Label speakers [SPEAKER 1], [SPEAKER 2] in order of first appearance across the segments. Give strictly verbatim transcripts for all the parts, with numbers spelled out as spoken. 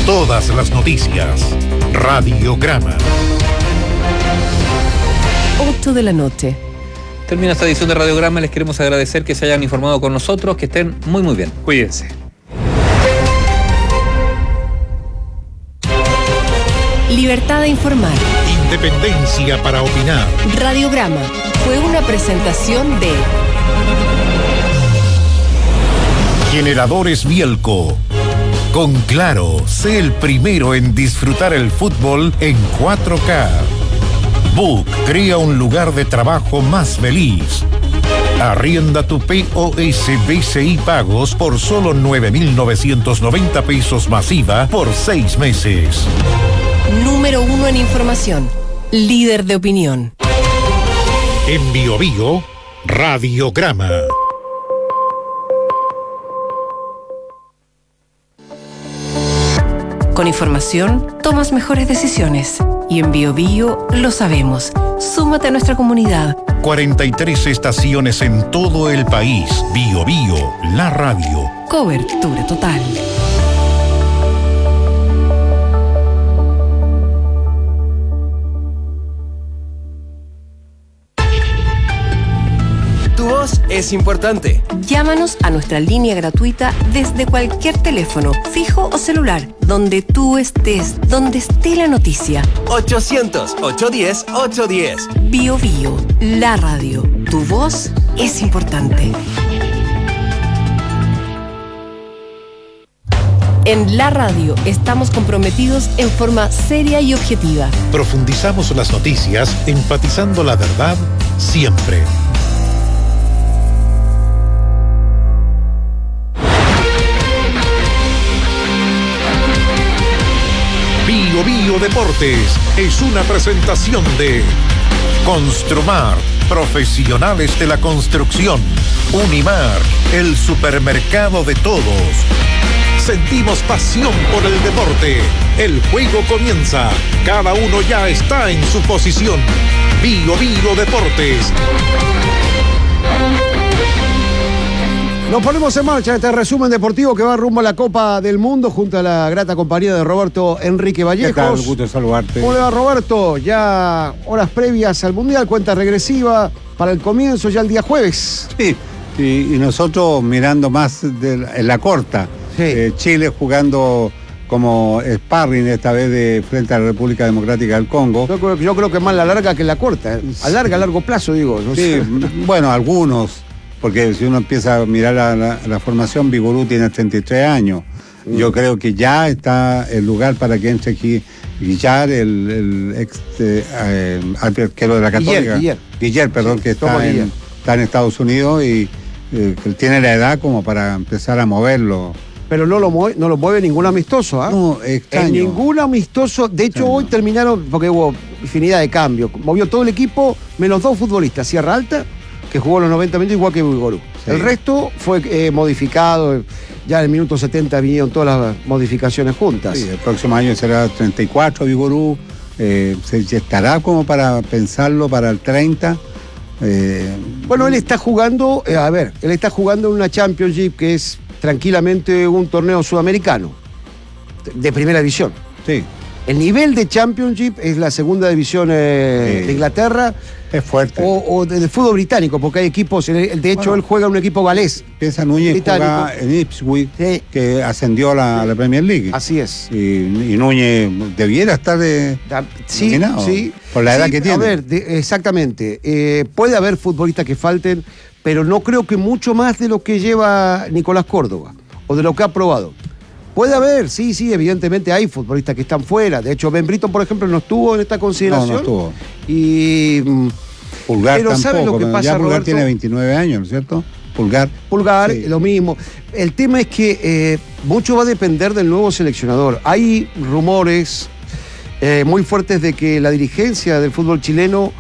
[SPEAKER 1] Todas las noticias. Radiograma.
[SPEAKER 2] ocho de la noche.
[SPEAKER 3] Termina esta edición de Radiograma. Les queremos agradecer que se hayan informado con nosotros. Que estén muy muy bien. Cuídense.
[SPEAKER 2] Libertad de informar.
[SPEAKER 1] Independencia para opinar.
[SPEAKER 2] Radiograma fue una presentación de
[SPEAKER 1] Generadores Bielco. Con Claro, sé el primero en disfrutar el fútbol en cuatro K. Book crea un lugar de trabajo más feliz. Arrienda tu P O S B C I Pagos por solo nueve mil novecientos noventa pesos masiva por seis meses.
[SPEAKER 2] Número uno en información. Líder de opinión.
[SPEAKER 1] En Bio Bio, Radiograma.
[SPEAKER 2] Con información, tomas mejores decisiones. Y en Bio Bio lo sabemos. Súmate a nuestra comunidad.
[SPEAKER 1] cuarenta y tres estaciones en todo el país. Bio Bio, la radio.
[SPEAKER 2] Cobertura total.
[SPEAKER 4] Tu voz es importante.
[SPEAKER 2] Llámanos a nuestra línea gratuita desde cualquier teléfono, fijo o celular, donde tú estés, donde esté la noticia.
[SPEAKER 4] ochocientos, ochocientos diez, ochocientos diez.
[SPEAKER 2] Bio Bio, la radio. Tu voz es importante. En la radio estamos comprometidos en forma seria y objetiva.
[SPEAKER 1] Profundizamos las noticias, enfatizando la verdad siempre. Bio Bio Deportes es una presentación de Construmar, profesionales de la construcción. Unimar, el supermercado de todos. Sentimos pasión por el deporte. El juego comienza. Cada uno ya está en su posición. Bio Bio Deportes.
[SPEAKER 5] Nos ponemos en marcha este resumen deportivo que va rumbo a la Copa del Mundo junto a la grata compañía de Roberto Enrique Vallejos.
[SPEAKER 6] ¿Qué tal? Un gusto saludarte.
[SPEAKER 5] ¿Cómo le va, Roberto? Ya horas previas al Mundial, cuenta regresiva para el comienzo ya el día jueves.
[SPEAKER 6] Sí, y, y nosotros mirando más de la, en la corta.
[SPEAKER 5] Sí.
[SPEAKER 6] Eh, Chile jugando como sparring esta vez de frente a la República Democrática del Congo.
[SPEAKER 5] Yo creo, yo creo que más la larga que la corta. ¿eh? A larga, a largo plazo, digo. No
[SPEAKER 6] Sí,
[SPEAKER 5] sé.
[SPEAKER 6] bueno, algunos. Porque si uno empieza a mirar la, la, la formación, Vigorú tiene treinta y tres años. Mm. Yo creo que ya está el lugar para que entre aquí Guillar, el, el ex eh, eh, arquero de la Católica.
[SPEAKER 5] Guiller, Guiller.
[SPEAKER 6] Guiller, perdón,
[SPEAKER 5] Sí,
[SPEAKER 6] que está en, está en Estados Unidos y eh, que tiene la edad como para empezar a moverlo.
[SPEAKER 5] Pero no lo mueve, no lo mueve ningún amistoso, ¿ah? ¿eh?
[SPEAKER 6] No, extraño.
[SPEAKER 5] En ningún amistoso. De hecho,
[SPEAKER 6] Extraño.
[SPEAKER 5] hoy terminaron, porque hubo infinidad de cambios. Movió todo el equipo, menos dos futbolistas. Sierra Alta, que jugó los noventa minutos igual que Vigorú. Sí. El resto fue eh, modificado. Ya en el minuto setenta vinieron todas las modificaciones juntas.
[SPEAKER 6] Sí, el próximo año será treinta y cuatro Vigorú. Eh, se estará como para pensarlo para el treinta. Eh,
[SPEAKER 5] bueno, él está jugando, eh, a ver, él está jugando en una Championship que es tranquilamente un torneo sudamericano de primera división.
[SPEAKER 6] Sí.
[SPEAKER 5] El nivel de Championship es la segunda división eh, sí. de Inglaterra.
[SPEAKER 6] Es fuerte.
[SPEAKER 5] O, o de, de fútbol británico, porque hay equipos, de hecho bueno, él juega en un equipo galés.
[SPEAKER 6] Piensa Núñez juega en Ipswich, sí. que ascendió a la, a la Premier League.
[SPEAKER 5] Así es.
[SPEAKER 6] Y, y Núñez debiera estar de,
[SPEAKER 5] sí,
[SPEAKER 6] nominado,
[SPEAKER 5] sí.
[SPEAKER 6] por la edad
[SPEAKER 5] sí,
[SPEAKER 6] que tiene.
[SPEAKER 5] A ver, de, exactamente. Eh, puede haber futbolistas que falten, pero no creo que mucho más de lo que lleva Nicolás Córdoba, o de lo que ha probado. Puede haber, sí, sí, evidentemente hay futbolistas que están fuera. De hecho, Ben Britton, por ejemplo, no estuvo en esta consideración.
[SPEAKER 6] No, no estuvo.
[SPEAKER 5] Y...
[SPEAKER 6] Pulgar
[SPEAKER 5] pero
[SPEAKER 6] tampoco,
[SPEAKER 5] ¿sabes lo que pasa,
[SPEAKER 6] ya Pulgar
[SPEAKER 5] Roberto?
[SPEAKER 6] tiene veintinueve años, ¿no es cierto? Pulgar.
[SPEAKER 5] Pulgar,
[SPEAKER 6] sí.
[SPEAKER 5] Lo mismo. El tema es que eh, mucho va a depender del nuevo seleccionador. Hay rumores eh, muy fuertes de que la dirigencia del fútbol chileno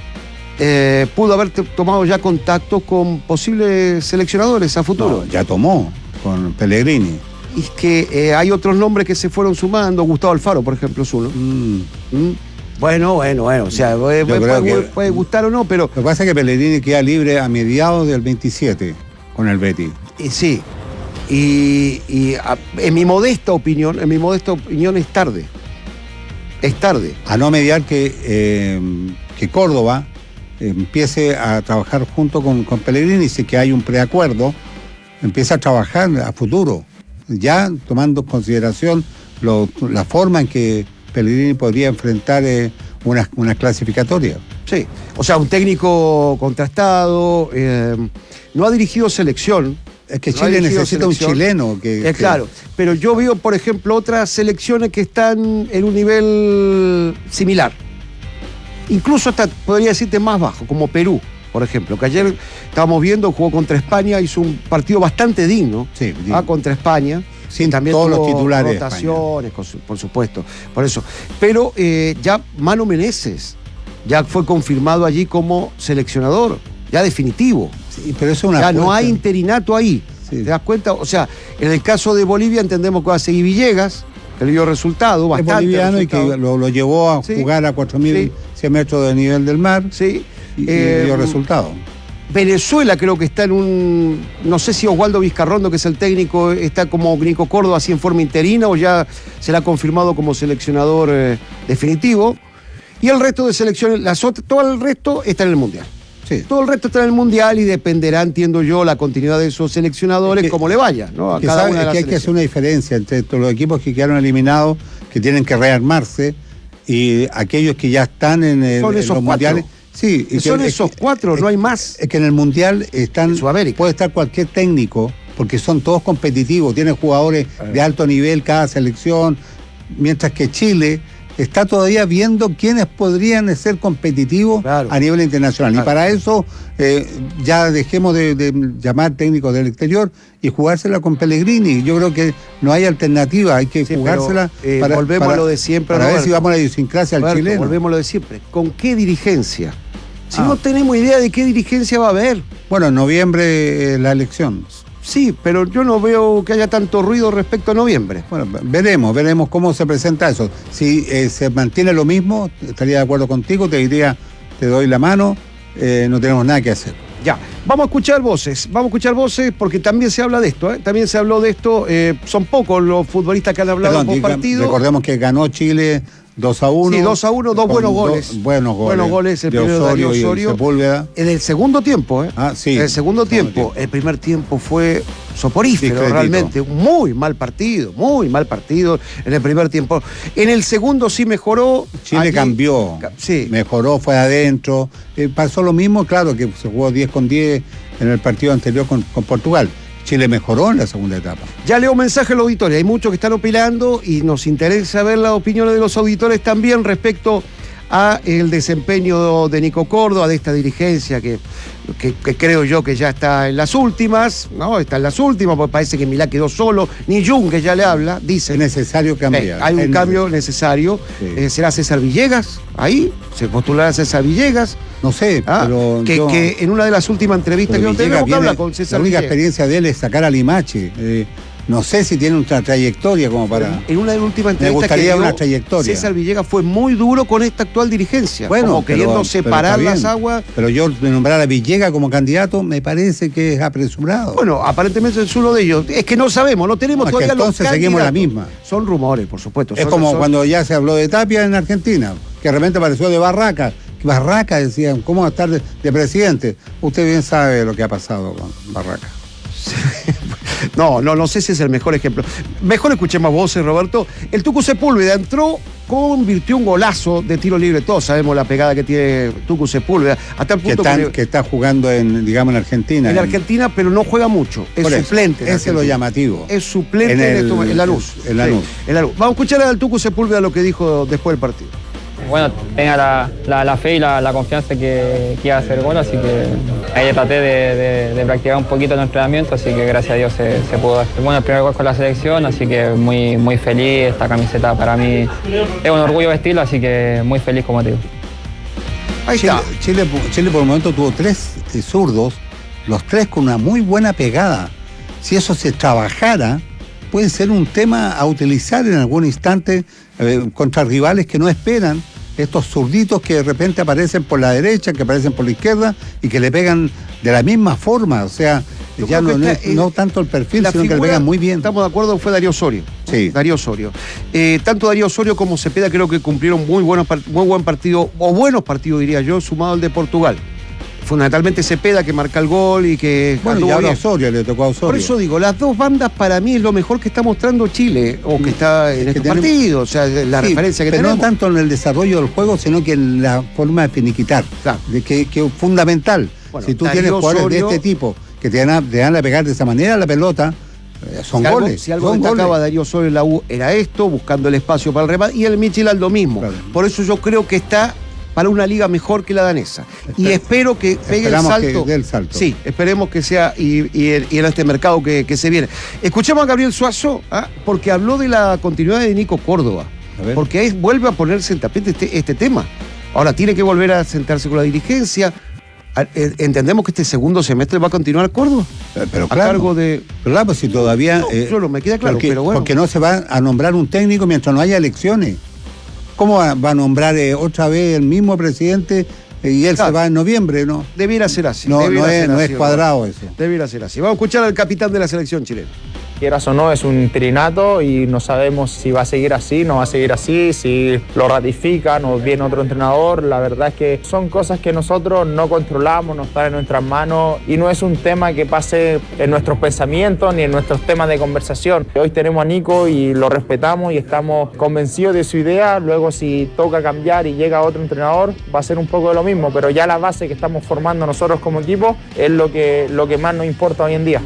[SPEAKER 5] eh, pudo haber tomado ya contacto con posibles seleccionadores a futuro.
[SPEAKER 6] No, ya tomó, con Pellegrini.
[SPEAKER 5] Y es que eh, hay otros nombres que se fueron sumando. Gustavo Alfaro, por ejemplo, es uno.
[SPEAKER 6] Mm.
[SPEAKER 5] ¿Mm? Bueno, bueno, bueno. O sea, puede, puede,
[SPEAKER 6] que,
[SPEAKER 5] puede gustar o no, pero...
[SPEAKER 6] Lo que pasa es que Pellegrini queda libre a mediados del veintisiete con el Betis.
[SPEAKER 5] Eh, sí. Y, y a, en mi modesta opinión, en mi modesta opinión es tarde. Es tarde.
[SPEAKER 6] A no mediar que, eh, que Córdoba empiece a trabajar junto con, con Pellegrini, si que hay un preacuerdo, empieza a trabajar a futuro, ya tomando en consideración lo, la forma en que Pellegrini podría enfrentar eh, una, una clasificatoria.
[SPEAKER 5] Sí, o sea, un técnico contrastado, eh, no ha dirigido selección.
[SPEAKER 6] Es que
[SPEAKER 5] no
[SPEAKER 6] Chile necesita un chileno. Que,
[SPEAKER 5] es
[SPEAKER 6] que...
[SPEAKER 5] Claro, pero yo veo, por ejemplo, otras selecciones que están en un nivel similar. Incluso hasta, podría decirte, más bajo, como Perú, por ejemplo, que ayer estábamos viendo, jugó contra España, hizo un partido bastante digno,
[SPEAKER 6] sí,
[SPEAKER 5] ah, contra España.
[SPEAKER 6] Sin
[SPEAKER 5] también
[SPEAKER 6] todos
[SPEAKER 5] tuvo
[SPEAKER 6] los titulares.
[SPEAKER 5] rotaciones, por supuesto, por eso. Pero eh, ya Manu Menezes ya fue confirmado allí como seleccionador, ya definitivo.
[SPEAKER 6] Sí, pero eso es una
[SPEAKER 5] ya
[SPEAKER 6] apuesta.
[SPEAKER 5] No hay interinato ahí. Sí. ¿Te das cuenta? O sea, en el caso de Bolivia entendemos que va a seguir Villegas, que le dio resultado, bastante
[SPEAKER 6] es boliviano
[SPEAKER 5] resultado.
[SPEAKER 6] Y que lo, lo llevó a sí. jugar a cuatro mil cien sí. metros del nivel del mar.
[SPEAKER 5] Sí.
[SPEAKER 6] Y,
[SPEAKER 5] eh,
[SPEAKER 6] y dio resultado.
[SPEAKER 5] Venezuela creo que está en un... No sé si Oswaldo Vizcarrondo, que es el técnico, está como Nico Córdoba así en forma interina o ya se le ha confirmado como seleccionador eh, definitivo. Y el resto de selecciones, las otras, todo el resto está en el Mundial. Sí. Todo el resto está en el Mundial y dependerá, entiendo yo, la continuidad de esos seleccionadores, es que, como le vaya, ¿no? A
[SPEAKER 6] que
[SPEAKER 5] cada
[SPEAKER 6] sabe,
[SPEAKER 5] una de
[SPEAKER 6] es
[SPEAKER 5] las
[SPEAKER 6] que hay que hacer una diferencia entre todos los equipos que quedaron eliminados, que tienen que rearmarse, y aquellos que ya están en, el,
[SPEAKER 5] Son esos
[SPEAKER 6] en los
[SPEAKER 5] cuatro.
[SPEAKER 6] mundiales. Sí, y
[SPEAKER 5] son
[SPEAKER 6] que,
[SPEAKER 5] esos
[SPEAKER 6] es,
[SPEAKER 5] cuatro,
[SPEAKER 6] es,
[SPEAKER 5] no hay más.
[SPEAKER 6] Es que en el Mundial están, puede estar cualquier técnico, porque son todos competitivos, tienen jugadores de alto nivel cada selección, mientras que Chile está todavía viendo quiénes podrían ser competitivos claro. a nivel internacional. Claro. Y para eso eh, ya dejemos de, de llamar técnicos del exterior y jugársela con Pellegrini. Yo creo que no hay alternativa, hay que sí, jugársela.
[SPEAKER 5] Pero, eh,
[SPEAKER 6] para,
[SPEAKER 5] volvemos
[SPEAKER 6] para,
[SPEAKER 5] a lo de siempre.
[SPEAKER 6] Para
[SPEAKER 5] Roberto.
[SPEAKER 6] ver si vamos a la idiosincrasia al chileno.
[SPEAKER 5] Volvemos a lo de siempre. ¿Con qué dirigencia? Si ah. no tenemos idea de qué dirigencia va a haber.
[SPEAKER 6] Bueno, en noviembre eh, la elección.
[SPEAKER 5] Sí, pero yo no veo que haya tanto ruido respecto a noviembre.
[SPEAKER 6] Bueno, veremos, veremos cómo se presenta eso. Si eh, se mantiene lo mismo, estaría de acuerdo contigo, te diría, te doy la mano, eh, no tenemos nada que hacer.
[SPEAKER 5] Ya, vamos a escuchar voces, vamos a escuchar voces porque también se habla de esto, ¿eh? También se habló de esto, eh, son pocos los futbolistas que han hablado por partido.
[SPEAKER 6] Recordemos que ganó Chile dos a uno.
[SPEAKER 5] Sí, dos a uno, dos buenos goles.
[SPEAKER 6] Dos buenos goles.
[SPEAKER 5] Buenos goles, el
[SPEAKER 6] de
[SPEAKER 5] primero
[SPEAKER 6] Osorio
[SPEAKER 5] de Osorio.
[SPEAKER 6] Y Sepúlveda.
[SPEAKER 5] En el segundo tiempo, ¿eh?
[SPEAKER 6] Ah, sí.
[SPEAKER 5] En el segundo tiempo. El primer tiempo fue soporífero, Discretito. realmente. Muy mal partido, muy mal partido en el primer tiempo. En el segundo sí mejoró.
[SPEAKER 6] Chile Allí, cambió. Sí. Mejoró, fue adentro. Eh, pasó lo mismo, claro, que se jugó diez con diez en el partido anterior con, con Portugal. Chile mejoró en la segunda etapa. Ya leo mensajes a los auditores, hay muchos que están opinando y nos interesa ver las opiniones de los auditores también respecto a el desempeño de Nico Córdoba, de esta dirigencia que, que, que creo yo que ya está en las últimas, ¿no? Está en las últimas, porque parece que Milá quedó solo, ni Jung que ya le habla, dice. Es necesario cambiar. Eh, hay un es cambio necesario. necesario. Sí. Eh, ¿Será César Villegas? Ahí, se postulará César Villegas. No sé, ah, pero que, yo, que en una de las últimas entrevistas que no tenemos que hablar con César La única Villegas. experiencia de él es sacar a Limache. Eh, no sé si tiene una trayectoria como para... En una de las últimas entrevistas me gustaría que dio, una trayectoria. César Villegas fue muy duro con esta actual dirigencia. Bueno, como pero, queriendo separar pero las aguas. Pero yo nombrar a Villegas como candidato me parece que es apresurado. Bueno, aparentemente es uno de ellos. Es que no sabemos, no tenemos no, todavía es que entonces los seguimos la misma. Son rumores, por supuesto. Es son, como son... cuando ya se habló de Tapia en Argentina, que de repente apareció de Barraca. Barraca, decían, ¿cómo va a estar de, de presidente? Usted bien sabe lo que ha pasado con Barraca. No, no, no sé si es el mejor ejemplo. Mejor escuchemos voces, Roberto. El Tucu Sepúlveda entró, convirtió un golazo de tiro libre. Todos sabemos la pegada que tiene Tucu Sepúlveda. Hasta el punto que, están, que, que está jugando en, digamos, en Argentina. En, en Argentina, pero no juega mucho. Es suplente. Ese es lo llamativo. Es suplente en, el, en, esto, en Lanús. En Lanús. Sí, en Lanús. Vamos a escuchar al Tucu Sepúlveda lo que dijo después del partido.
[SPEAKER 7] Bueno, tenía la, la, la fe y la, la confianza que, que iba a hacer gol, así que ahí traté de, de, de practicar un poquito el entrenamiento, así que gracias a Dios se, se pudo dar. Bueno, el primer gol con la selección, así que muy, muy feliz. Esta camiseta para mí es un orgullo vestirla, así que muy feliz, como te digo.
[SPEAKER 6] Ahí Chile, está. Chile, Chile por el momento tuvo tres eh, zurdos, los tres con una muy buena pegada. Si eso se trabajara, puede ser un tema a utilizar en algún instante eh, contra rivales que no esperan, estos zurditos que de repente aparecen por la derecha, que aparecen por la izquierda y que le pegan de la misma forma. O sea,
[SPEAKER 5] Yo
[SPEAKER 6] ya
[SPEAKER 5] creo
[SPEAKER 6] no,
[SPEAKER 5] que
[SPEAKER 6] no,
[SPEAKER 5] está,
[SPEAKER 6] es-
[SPEAKER 5] eh,
[SPEAKER 6] no tanto el perfil,
[SPEAKER 5] la
[SPEAKER 6] sino que le
[SPEAKER 5] figura,
[SPEAKER 6] venga muy bien.
[SPEAKER 5] Estamos de acuerdo, fue Darío Osorio.
[SPEAKER 6] Sí.
[SPEAKER 5] Darío Osorio. Eh, tanto Darío Osorio como Cepeda creo que cumplieron muy buenos part- muy buen partido, o buenos partidos diría yo, sumado al de Portugal. Fundamentalmente Cepeda que marca el gol y que
[SPEAKER 6] Bueno, y
[SPEAKER 5] anduvo
[SPEAKER 6] ahora
[SPEAKER 5] bien.
[SPEAKER 6] Osorio, le tocó a Osorio.
[SPEAKER 5] Por eso digo, las dos bandas para mí es lo mejor que está mostrando Chile, o que está en
[SPEAKER 6] que
[SPEAKER 5] estos
[SPEAKER 6] tenemos-
[SPEAKER 5] partidos, o sea, la
[SPEAKER 6] Sí,
[SPEAKER 5] referencia que
[SPEAKER 6] pero
[SPEAKER 5] tenemos.
[SPEAKER 6] no tanto en el desarrollo del juego, sino que en la forma de finiquitar,
[SPEAKER 5] Claro.
[SPEAKER 6] de que, que es fundamental.
[SPEAKER 5] Bueno,
[SPEAKER 6] Si tú
[SPEAKER 5] Darío
[SPEAKER 6] tienes jugadores
[SPEAKER 5] Osorio-
[SPEAKER 6] de este tipo que te van, a, te van a pegar de esa manera la pelota, eh, son
[SPEAKER 5] Si algo,
[SPEAKER 6] goles.
[SPEAKER 5] si algo
[SPEAKER 6] son
[SPEAKER 5] destacaba
[SPEAKER 6] goles.
[SPEAKER 5] Darío Osorio en la U era esto, buscando el espacio para el remate, y el Midtjylland lo mismo.
[SPEAKER 6] Claro.
[SPEAKER 5] Por eso yo creo que está para una liga mejor que la danesa. Y
[SPEAKER 6] Esper-
[SPEAKER 5] espero que pegue el
[SPEAKER 6] esperamos
[SPEAKER 5] salto.
[SPEAKER 6] que dé el salto.
[SPEAKER 5] Sí, esperemos que sea y, y en, y en este mercado que, que se viene. Escuchemos a Gabriel Suazo, ¿ah? Porque habló de la continuidad de Nico Córdoba.
[SPEAKER 6] A ver.
[SPEAKER 5] Porque ahí vuelve a ponerse en tapete este, este tema. Ahora tiene que volver a sentarse con la dirigencia. A- eh, Entendemos que este segundo semestre va a continuar Córdoba.
[SPEAKER 6] Eh, Pero
[SPEAKER 5] a
[SPEAKER 6] claro,
[SPEAKER 5] cargo de.
[SPEAKER 6] pero claro, pues si todavía...
[SPEAKER 5] No,
[SPEAKER 6] eh,
[SPEAKER 5] yo no me queda claro,
[SPEAKER 6] porque,
[SPEAKER 5] pero bueno.
[SPEAKER 6] porque no se va a nombrar un técnico mientras no haya elecciones. ¿Cómo va, va a nombrar eh, otra vez el mismo presidente eh, y él
[SPEAKER 5] Claro.
[SPEAKER 6] se va en noviembre? No,
[SPEAKER 5] Debiera ser así.
[SPEAKER 6] no,
[SPEAKER 5] debiera
[SPEAKER 6] no, es,
[SPEAKER 5] ser
[SPEAKER 6] no
[SPEAKER 5] así,
[SPEAKER 6] es
[SPEAKER 5] ¿no?
[SPEAKER 6] cuadrado eso.
[SPEAKER 5] Debiera ser así. Vamos a escuchar al capitán de la selección chilena.
[SPEAKER 8] Quieras o no, es un interinato y no sabemos si va a seguir así, no va a seguir así, si lo ratifican o viene otro entrenador. La verdad es que son cosas que nosotros no controlamos, no están en nuestras manos y no es un tema que pase en nuestros pensamientos ni en nuestros temas de conversación. Hoy tenemos a Nico y lo respetamos y estamos convencidos de su idea. Luego si toca cambiar y llega otro entrenador va a ser un poco de lo mismo, pero ya la base que estamos formando nosotros como equipo es lo que, lo que más nos importa hoy en día.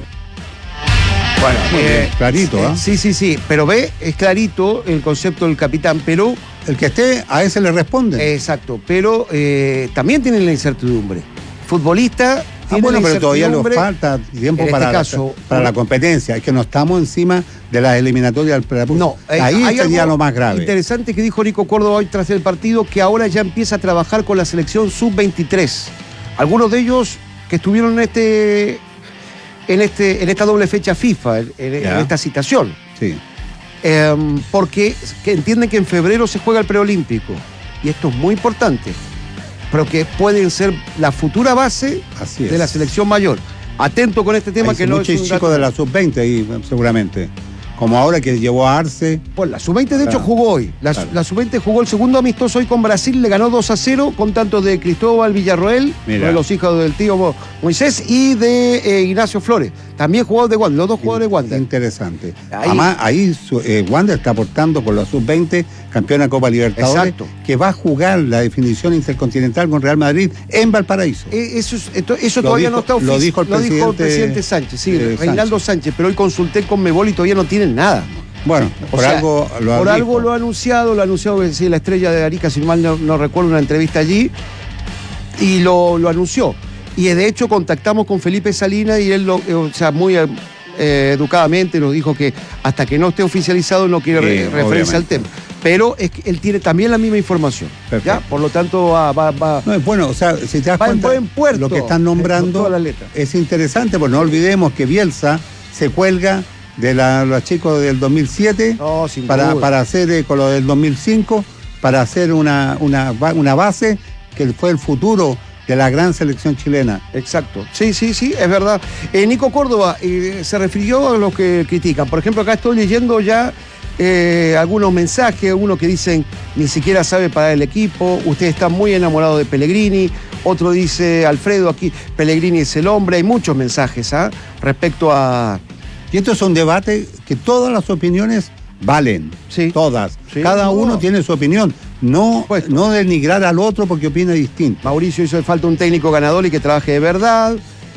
[SPEAKER 5] Bueno,
[SPEAKER 6] Muy bien, clarito, ¿ah?
[SPEAKER 5] Sí, sí, sí. Pero ve, es clarito el concepto del capitán, pero.
[SPEAKER 6] El que esté, a ese le responde.
[SPEAKER 5] Exacto, pero eh, también tiene la incertidumbre. Futbolista.
[SPEAKER 6] Ah,
[SPEAKER 5] tiene
[SPEAKER 6] bueno,
[SPEAKER 5] la
[SPEAKER 6] pero todavía nos
[SPEAKER 5] incertidumbre.
[SPEAKER 6] falta tiempo
[SPEAKER 5] En este
[SPEAKER 6] para,
[SPEAKER 5] caso,
[SPEAKER 6] la, para la competencia. Es que no estamos encima de las eliminatorias del Prepucio.
[SPEAKER 5] No, eh,
[SPEAKER 6] ahí
[SPEAKER 5] hay
[SPEAKER 6] sería
[SPEAKER 5] algo
[SPEAKER 6] lo más grave.
[SPEAKER 5] interesante que dijo Nico Córdoba hoy tras el partido, que ahora ya empieza a trabajar con la selección sub veintitrés. Algunos de ellos que estuvieron en este en este en esta doble fecha FIFA, en, en
[SPEAKER 6] Ya.
[SPEAKER 5] esta citación.
[SPEAKER 6] Sí.
[SPEAKER 5] Eh, porque que entienden que en febrero se juega el preolímpico. Y esto es muy importante. Pero que pueden ser la futura base
[SPEAKER 6] Así
[SPEAKER 5] de
[SPEAKER 6] es.
[SPEAKER 5] la selección mayor. Atento con este tema
[SPEAKER 6] Hay
[SPEAKER 5] que no
[SPEAKER 6] muchos
[SPEAKER 5] es un
[SPEAKER 6] chicos
[SPEAKER 5] dato-
[SPEAKER 6] de la sub veinte ahí, seguramente. Como ahora que llevó a Arce.
[SPEAKER 5] Pues la sub veinte de hecho
[SPEAKER 6] Claro.
[SPEAKER 5] jugó hoy. La,
[SPEAKER 6] Claro.
[SPEAKER 5] la sub veinte jugó el segundo amistoso hoy con Brasil, le ganó dos a cero con tantos de Cristóbal Villarroel,
[SPEAKER 6] Mira.
[SPEAKER 5] uno de los hijos del tío Mo- Moisés, y de eh, Ignacio Flores. También jugadores de Wander, los dos jugadores de Wander.
[SPEAKER 6] Interesante.
[SPEAKER 5] Ahí-
[SPEAKER 6] Además, ahí su- eh, Wander está aportando con la sub veinte, campeona Copa Libertadores,
[SPEAKER 5] Exacto.
[SPEAKER 6] que va a jugar la definición intercontinental con Real Madrid en Valparaíso.
[SPEAKER 5] Eh, Eso, es- esto- eso
[SPEAKER 6] Lo
[SPEAKER 5] todavía
[SPEAKER 6] dijo-
[SPEAKER 5] no está
[SPEAKER 6] lo
[SPEAKER 5] oficial.
[SPEAKER 6] dijo el presidente-
[SPEAKER 5] presidente Sánchez, sí,
[SPEAKER 6] eh,
[SPEAKER 5] Reinaldo Sánchez. Pero hoy consulté con Mebol y todavía no tienen nada.
[SPEAKER 6] Bueno,
[SPEAKER 5] O
[SPEAKER 6] por
[SPEAKER 5] sea,
[SPEAKER 6] algo lo
[SPEAKER 5] por
[SPEAKER 6] dijo.
[SPEAKER 5] algo lo ha anunciado, lo ha anunciado que sí, la estrella de Arica, si mal no, no recuerdo, una entrevista allí, y lo, lo anunció. Y de hecho contactamos con Felipe Salinas y él, lo, eh, o sea, muy eh, educadamente nos dijo que hasta que no esté oficializado no quiere
[SPEAKER 6] Sí,
[SPEAKER 5] re- referencia al
[SPEAKER 6] obviamente.
[SPEAKER 5] tema. Pero es que él tiene también la misma información.
[SPEAKER 6] Perfecto.
[SPEAKER 5] ¿Ya? Por lo tanto, va... va, va-
[SPEAKER 6] No, es bueno, o sea, si te das
[SPEAKER 5] Va en
[SPEAKER 6] cuenta,
[SPEAKER 5] buen puerto,
[SPEAKER 6] lo que están
[SPEAKER 5] con
[SPEAKER 6] nombrando
[SPEAKER 5] todas las letras.
[SPEAKER 6] es interesante, pues no olvidemos que Bielsa se cuelga de la- los chicos del dos mil siete
[SPEAKER 5] No, sin
[SPEAKER 6] para,
[SPEAKER 5] duda.
[SPEAKER 6] para hacer eh, con lo del dos mil cinco, para hacer una, una, ba- una base que fue el futuro de la gran selección chilena.
[SPEAKER 5] Exacto. Sí, sí, sí, es verdad. Eh, Nico Córdoba eh, se refirió a los que critican. Por ejemplo, acá estoy leyendo ya eh, algunos mensajes, algunos que dicen ni siquiera sabe parar el equipo, usted está muy enamorado de Pellegrini, otro dice, Alfredo, aquí Pellegrini es el hombre, hay muchos mensajes ¿ah? respecto a...
[SPEAKER 6] Y esto es un debate que todas las opiniones valen.
[SPEAKER 5] Sí.
[SPEAKER 6] Todas.
[SPEAKER 5] Sí,
[SPEAKER 6] Cada
[SPEAKER 5] no.
[SPEAKER 6] uno tiene su opinión. No,
[SPEAKER 5] Supuesto.
[SPEAKER 6] no denigrar al otro porque opina distinto.
[SPEAKER 5] Mauricio hizo falta un técnico ganador y que trabaje de verdad.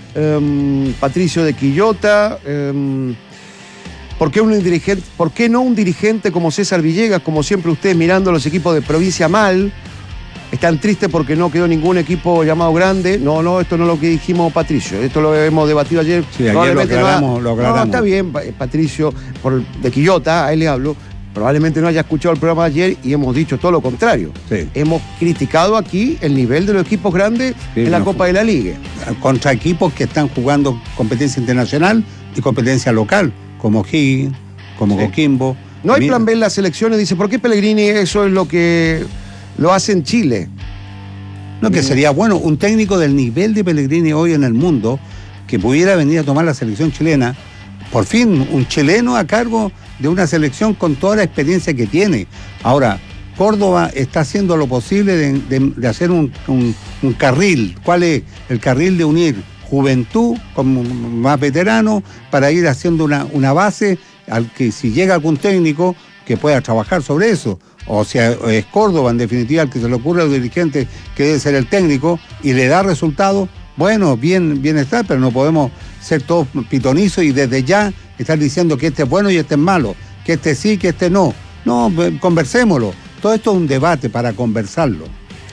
[SPEAKER 5] Em, Patricio de Quillota. em, ¿por, qué un dirigente, ¿Por qué no un dirigente como César Villegas, como siempre ustedes mirando a los equipos de provincia mal? Están tristes porque no quedó ningún equipo llamado grande. No, no, esto no es lo que dijimos Patricio. Esto lo hemos debatido ayer.
[SPEAKER 6] Sí, ayer
[SPEAKER 5] Probablemente
[SPEAKER 6] lo
[SPEAKER 5] no ha-
[SPEAKER 6] aclaramos, lo aclaramos.
[SPEAKER 5] No, está bien, Pa- Patricio, por, de Quillota, a él le hablo. Probablemente no haya escuchado el programa de ayer y hemos dicho todo lo contrario.
[SPEAKER 6] Sí.
[SPEAKER 5] Hemos criticado aquí el nivel de los equipos grandes
[SPEAKER 6] Sí,
[SPEAKER 5] en la
[SPEAKER 6] no,
[SPEAKER 5] Copa de la Liga.
[SPEAKER 6] Contra equipos que están jugando competencia internacional y competencia local, como Higgins, como
[SPEAKER 5] Sí.
[SPEAKER 6] Coquimbo.
[SPEAKER 5] No hay
[SPEAKER 6] Mira,
[SPEAKER 5] plan B en las selecciones. Dice, ¿por qué Pellegrini eso es lo que lo hace en Chile?
[SPEAKER 6] No, que sería bueno un técnico del nivel de Pellegrini hoy en el mundo, que pudiera venir a tomar la selección chilena. Por fin, un chileno a cargo de una selección con toda la experiencia que tiene. Ahora, Córdoba está haciendo lo posible de, de, de hacer un, un, un carril. ¿Cuál es? El carril de unir juventud con más veteranos para ir haciendo una, una base al que si llega algún técnico que pueda trabajar sobre eso. O sea, es Córdoba en definitiva el que se le ocurre a los dirigentes que debe ser el técnico y le da resultados. Bueno, bien, bien está, pero no podemos ser todos pitonizos y desde ya estar diciendo que este es bueno y este es malo, que este sí, que este no. No, conversémoslo. Todo esto es un debate para conversarlo.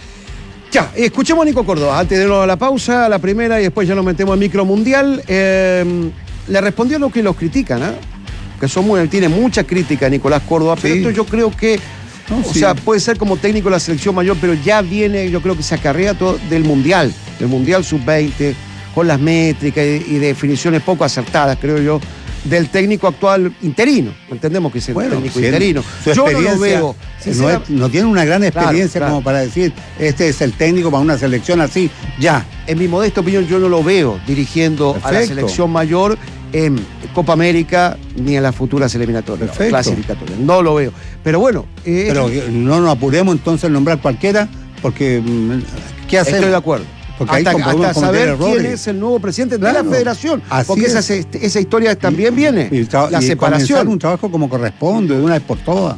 [SPEAKER 5] Ya, escuchemos a Nico Córdoba, antes de irnos a la pausa, a la primera, y después ya nos metemos en micro mundial. Eh, le respondió lo que los critican, ¿eh? Que son muy, tiene mucha crítica a Nicolás Córdoba, pero
[SPEAKER 6] Sí.
[SPEAKER 5] esto yo creo que,
[SPEAKER 6] No,
[SPEAKER 5] o
[SPEAKER 6] sí.
[SPEAKER 5] sea, puede ser como técnico de la selección mayor, pero ya viene, yo creo que se acarrea todo del mundial, del mundial sub veinte, con las métricas y, y definiciones poco acertadas, creo yo, del técnico actual interino. Entendemos que es el
[SPEAKER 6] Bueno,
[SPEAKER 5] técnico
[SPEAKER 6] si él-
[SPEAKER 5] interino.
[SPEAKER 6] su
[SPEAKER 5] Yo no lo
[SPEAKER 6] experiencia
[SPEAKER 5] veo.
[SPEAKER 6] no,
[SPEAKER 5] sincera-
[SPEAKER 6] es- no tiene una gran experiencia
[SPEAKER 5] Claro, claro.
[SPEAKER 6] como para decir, este es el técnico para una selección así, ya.
[SPEAKER 5] En mi modesta opinión, yo no lo veo dirigiendo a la
[SPEAKER 6] Perfecto.
[SPEAKER 5] selección mayor en Copa América ni en las futuras eliminatorias,
[SPEAKER 6] Perfecto.
[SPEAKER 5] clasificatorias. No lo veo. Pero bueno, eh,
[SPEAKER 6] Pero no nos apuremos entonces en nombrar cualquiera, porque mm, ¿qué hacemos?
[SPEAKER 5] estoy de acuerdo.
[SPEAKER 6] Porque ahí
[SPEAKER 5] hasta
[SPEAKER 6] podemos
[SPEAKER 5] hasta
[SPEAKER 6] cometer
[SPEAKER 5] saber
[SPEAKER 6] errores.
[SPEAKER 5] quién es el nuevo presidente de
[SPEAKER 6] Claro.
[SPEAKER 5] la federación.
[SPEAKER 6] Así
[SPEAKER 5] porque esa,
[SPEAKER 6] es.
[SPEAKER 5] esa historia también viene.
[SPEAKER 6] Y, tra-
[SPEAKER 5] la
[SPEAKER 6] y comenzar
[SPEAKER 5] separación.
[SPEAKER 6] un trabajo como corresponde, de una vez por todas.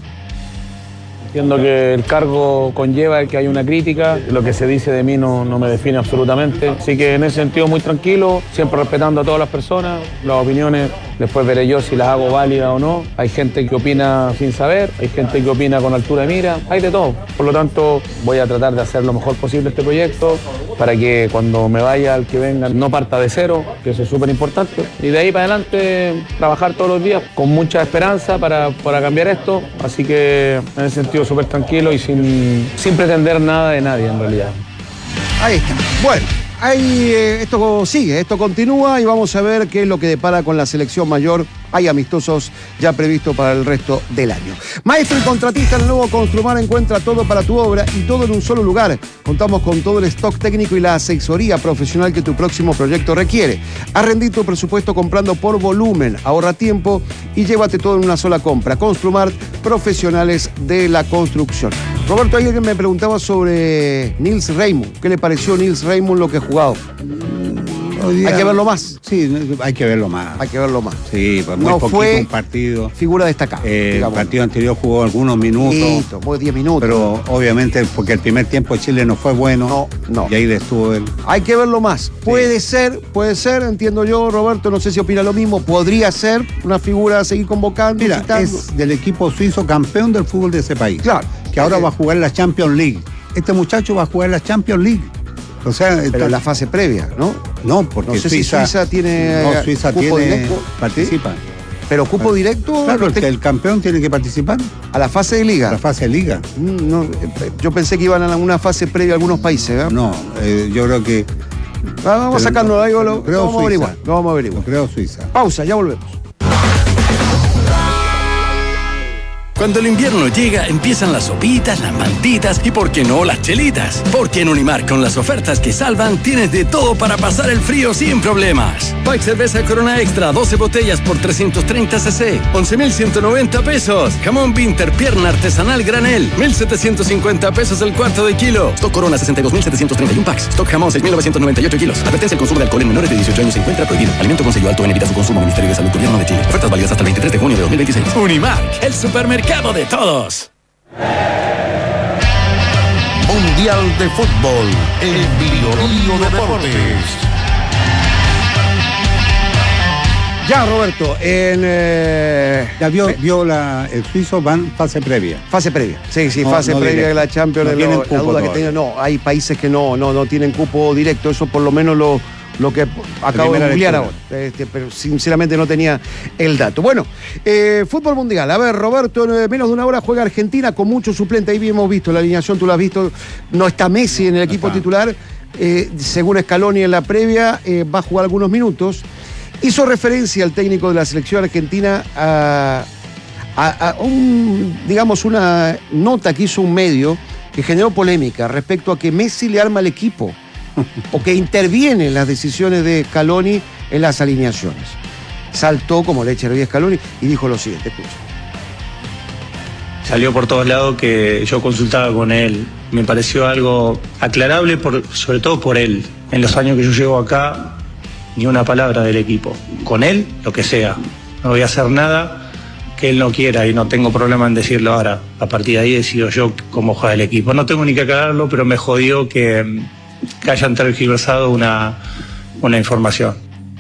[SPEAKER 9] Entiendo que el cargo conlleva que hay una crítica, lo que se dice de mí no, no me define absolutamente, así que en ese sentido muy tranquilo, siempre respetando a todas las personas, las opiniones, después veré yo si las hago válidas o no. Hay gente que opina sin saber, hay gente que opina con altura de mira, hay de todo. Por lo tanto, voy a tratar de hacer lo mejor posible este proyecto para que cuando me vaya el que venga no parta de cero, que eso es súper importante. Y de ahí para adelante trabajar todos los días con mucha esperanza para, para cambiar esto, así que en ese sentido súper tranquilo y sin, sin pretender nada de nadie en realidad.
[SPEAKER 5] Ahí está. Bueno, ahí eh, esto sigue, esto continúa y vamos a ver qué es lo que depara con la selección mayor. Hay amistosos ya previstos para el resto del año. Maestro y contratista en el nuevo Construmar encuentra todo para tu obra y todo en un solo lugar. Contamos con todo el stock técnico y la asesoría profesional que tu próximo proyecto requiere. Arrendí tu presupuesto comprando por volumen, ahorra tiempo y llévate todo en una sola compra. Construmar, profesionales de la construcción. Roberto, alguien me preguntaba sobre Nils Raymond. ¿Qué le pareció Nils Raymond lo que ha jugado?
[SPEAKER 6] Hoy día-
[SPEAKER 5] Hay que verlo más.
[SPEAKER 6] Sí, hay que verlo más.
[SPEAKER 5] Hay que verlo más.
[SPEAKER 6] Sí, pues muy
[SPEAKER 5] No
[SPEAKER 6] poquito
[SPEAKER 5] fue
[SPEAKER 6] un partido.
[SPEAKER 5] Figura destacada.
[SPEAKER 6] Eh, el
[SPEAKER 5] digamos.
[SPEAKER 6] partido anterior jugó algunos minutos.
[SPEAKER 5] Poquito, fue diez minutos.
[SPEAKER 6] Pero obviamente porque el primer tiempo de Chile no fue bueno.
[SPEAKER 5] No, no.
[SPEAKER 6] Y ahí le estuvo el.
[SPEAKER 5] Hay que verlo más. Puede ser, puede ser, entiendo yo, Roberto, no sé si opina lo mismo. Podría ser una figura a seguir convocando.
[SPEAKER 6] Mira,
[SPEAKER 5] citando.
[SPEAKER 6] es del equipo suizo campeón del fútbol de ese país.
[SPEAKER 5] Claro.
[SPEAKER 6] Que ahora
[SPEAKER 5] Eh,
[SPEAKER 6] va a jugar la Champions League. Este muchacho va a jugar la Champions League. O sea,
[SPEAKER 5] Pero
[SPEAKER 6] está-
[SPEAKER 5] en la fase previa, ¿no?
[SPEAKER 6] no, porque
[SPEAKER 5] No sé si
[SPEAKER 6] Suiza,
[SPEAKER 5] Suiza tiene,
[SPEAKER 6] No,
[SPEAKER 5] eh,
[SPEAKER 6] Suiza
[SPEAKER 5] cupo
[SPEAKER 6] tiene.
[SPEAKER 5] directo,
[SPEAKER 6] Participa.
[SPEAKER 5] Pero cupo directo
[SPEAKER 6] Claro, el,
[SPEAKER 5] te-
[SPEAKER 6] que el campeón tiene que participar
[SPEAKER 5] a la fase de liga.
[SPEAKER 6] a la fase de liga.
[SPEAKER 5] Mm, no, eh, yo pensé que iban a una fase previa a algunos países. ¿eh?
[SPEAKER 6] No, eh, yo creo que.
[SPEAKER 5] Ah, vamos a sacarnos ahí, lo, lo
[SPEAKER 6] creo
[SPEAKER 5] vamos a
[SPEAKER 6] Suiza.
[SPEAKER 5] averiguar. Lo vamos a averiguar.
[SPEAKER 6] Lo creo Suiza.
[SPEAKER 5] Pausa, ya volvemos.
[SPEAKER 10] Cuando el invierno llega, empiezan las sopitas, las mantitas y, ¿por qué no, las chelitas? Porque en Unimar, con las ofertas que salvan, tienes de todo para pasar el frío sin problemas. Pike Cerveza Corona Extra, doce botellas por trescientos treinta cc, once mil ciento noventa pesos. Jamón Winter, pierna artesanal granel, mil setecientos cincuenta pesos el cuarto de kilo. Stock Corona, sesenta y dos mil setecientos treinta y uno packs. Stock Jamón, seis mil novecientos noventa y ocho kilos. Advertencia: el consumo de alcohol en menores de dieciocho años se encuentra prohibido. Alimento con sello alto en evita su consumo. Ministerio de Salud, Gobierno de Chile. Ofertas válidas hasta el veintitrés de junio de dos mil veintiséis. Unimar, el supermercado de todos.
[SPEAKER 1] Mundial de Fútbol en Bio Bio Deportes.
[SPEAKER 5] Ya, Roberto, en eh,
[SPEAKER 6] Ya vio, vio la, el suizo van fase previa.
[SPEAKER 5] fase previa. Sí, sí,
[SPEAKER 6] No,
[SPEAKER 5] fase
[SPEAKER 6] no
[SPEAKER 5] previa
[SPEAKER 6] directo.
[SPEAKER 5] de la Champions.
[SPEAKER 6] No
[SPEAKER 5] de
[SPEAKER 6] tienen
[SPEAKER 5] lo- la
[SPEAKER 6] cupo
[SPEAKER 5] duda que
[SPEAKER 6] todavía.
[SPEAKER 5] tenía, no, hay países que no, no, no tienen cupo directo. Eso por lo menos lo, lo que acabo de
[SPEAKER 6] Primera
[SPEAKER 5] googlear
[SPEAKER 6] lectura.
[SPEAKER 5] ahora. Este, pero sinceramente no tenía el dato. Bueno, eh, fútbol mundial. A ver, Roberto, en eh, menos de una hora juega Argentina con mucho suplente. Ahí hemos visto la alineación, tú la has visto. No está Messi en el equipo
[SPEAKER 6] está.
[SPEAKER 5] titular. Eh, según Scaloni en la previa, eh, va a jugar algunos minutos. Hizo referencia al técnico de la selección argentina a, a- a un, digamos, una nota que hizo un medio que generó polémica respecto a que Messi le arma el equipo o que interviene en las decisiones de Scaloni en las alineaciones. Saltó como leche hervida Scaloni y dijo lo siguiente, escucha.
[SPEAKER 11] Salió por todos lados que yo consultaba con él. Me pareció algo aclarable, por, sobre todo por él. En los años que yo llevo acá, ni una palabra del equipo. Con él, lo que sea. No voy a hacer nada que él no quiera y no tengo problema en decirlo ahora. A partir de ahí decido yo cómo juega el equipo. No tengo ni que aclararlo, pero me jodió que, que hayan tergiversado una, una información.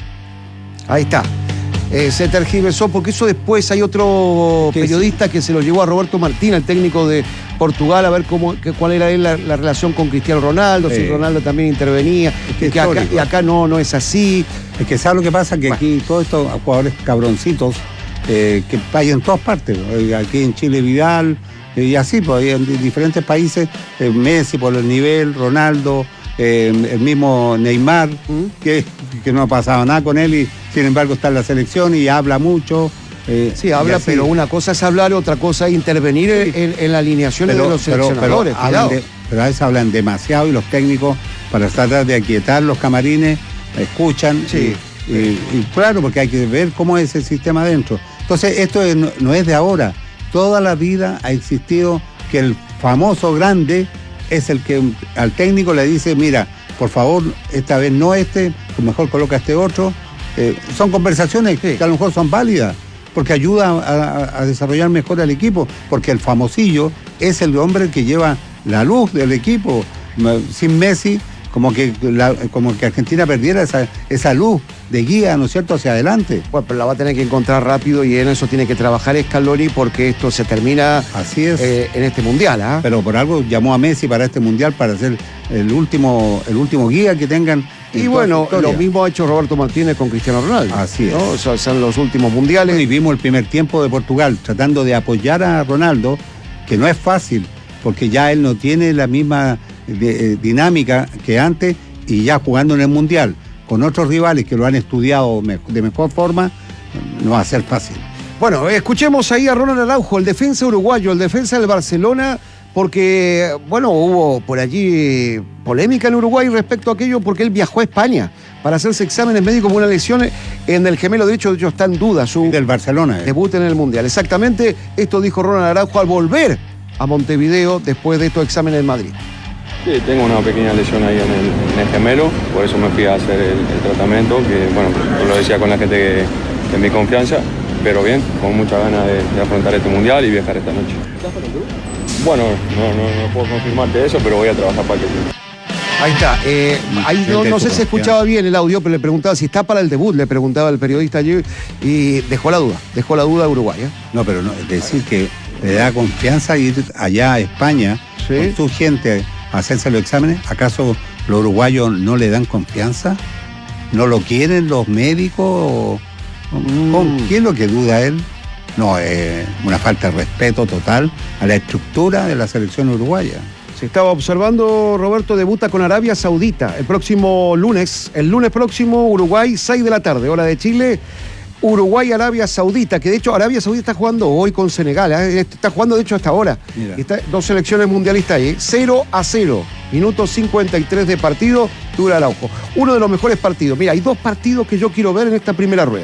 [SPEAKER 5] Ahí está. Eh, se tergiversó porque eso después hay otro periodista que se lo llevó a Roberto Martín, el técnico de Portugal, a ver cómo, que, cuál era él la, la relación con Cristiano Ronaldo, sí. Si Ronaldo también intervenía, es que, que acá, y acá no, no es así.
[SPEAKER 6] Es que ¿sabes lo que pasa? Que bueno, aquí todos estos jugadores cabroncitos eh, que hay en todas partes, aquí en Chile Vidal, eh, y así, pues en diferentes países, eh, Messi por el nivel, Ronaldo, eh, el mismo Neymar, ¿Mm? que, que no ha pasado nada con él y sin embargo está en la selección y habla mucho.
[SPEAKER 5] Eh, sí, habla, pero una cosa es hablar, otra cosa es intervenir sí. en, en la alineación de los seleccionadores.
[SPEAKER 6] Pero, pero, de, pero a veces hablan demasiado y los técnicos, para tratar de aquietar los camarines, escuchan. Sí. Y, y, y claro, porque hay que ver cómo es el sistema adentro. Entonces, esto es, no, no es de ahora. Toda la vida ha existido que el famoso grande es el que al técnico le dice, mira, por favor, esta vez no este, mejor coloca este otro. Eh, son conversaciones sí. que a lo mejor son válidas, porque ayuda a, a desarrollar mejor al equipo, porque el famosillo es el hombre que lleva la luz del equipo. Sin Messi, como que, la, como que Argentina perdiera esa, esa luz de guía, ¿no es cierto?, hacia adelante.
[SPEAKER 5] Bueno, pero la va a tener que encontrar rápido y en eso tiene que trabajar Scaloni porque esto se termina
[SPEAKER 6] Así es.
[SPEAKER 5] Eh, en este Mundial. ¿eh?
[SPEAKER 6] Pero por algo llamó a Messi para este Mundial, para ser el último, el último guía que tengan.
[SPEAKER 5] Y bueno, lo mismo ha hecho Roberto Martínez con Cristiano Ronaldo.
[SPEAKER 6] Así es.
[SPEAKER 5] ¿no? O sea, son los últimos mundiales.
[SPEAKER 6] Y vimos el primer tiempo de Portugal tratando de apoyar a Ronaldo, que no es fácil, porque ya él no tiene la misma de, eh, dinámica que antes y ya jugando en el Mundial con otros rivales que lo han estudiado de mejor forma, no va a ser fácil.
[SPEAKER 5] Bueno, escuchemos ahí a Ronald Araujo, el defensa uruguayo, el defensa del Barcelona, porque, bueno, hubo por allí polémica en Uruguay respecto a aquello, porque él viajó a España para hacerse exámenes médicos por una lesión en el gemelo derecho. De hecho, está en duda su
[SPEAKER 6] del Barcelona, eh.
[SPEAKER 5] debut en el Mundial. Exactamente, esto dijo Ronald Araujo al volver a Montevideo después de estos exámenes en Madrid.
[SPEAKER 12] Sí, tengo una pequeña lesión ahí en el, en el gemelo, por eso me fui a hacer el, el tratamiento, que, bueno, lo decía con la gente que, de mi confianza, pero bien, con muchas ganas de, de afrontar este Mundial y viajar esta noche. ¿Estás para el Perú? Bueno, no, no, no puedo confirmarte eso, pero voy a trabajar para el Perú.
[SPEAKER 5] Ahí está. Eh, ahí no, no sé si escuchaba bien el audio, pero le preguntaba si está para el debut, le preguntaba el periodista allí y dejó la duda, dejó la duda a Uruguay. ¿eh?
[SPEAKER 6] No, pero no, es decir que le da confianza ir allá a España ¿Sí? con su gente a hacerse los exámenes. ¿Acaso los uruguayos no le dan confianza? ¿No lo quieren los médicos? ¿Con mm. quién es lo que duda él? No, es eh, una falta de respeto total a la estructura de la selección uruguaya.
[SPEAKER 5] Se estaba observando, Roberto, debuta con Arabia Saudita el próximo lunes. El lunes próximo, Uruguay, seis de la tarde, hora de Chile. Uruguay, Arabia Saudita, que de hecho Arabia Saudita está jugando hoy con Senegal. ¿eh? Está jugando, de hecho, hasta ahora. Está, dos selecciones mundialistas ahí. cero a cero. Minuto cincuenta y tres de partido. Dura Araujo. Uno de los mejores partidos. Mira, hay dos partidos que yo quiero ver en esta primera rueda.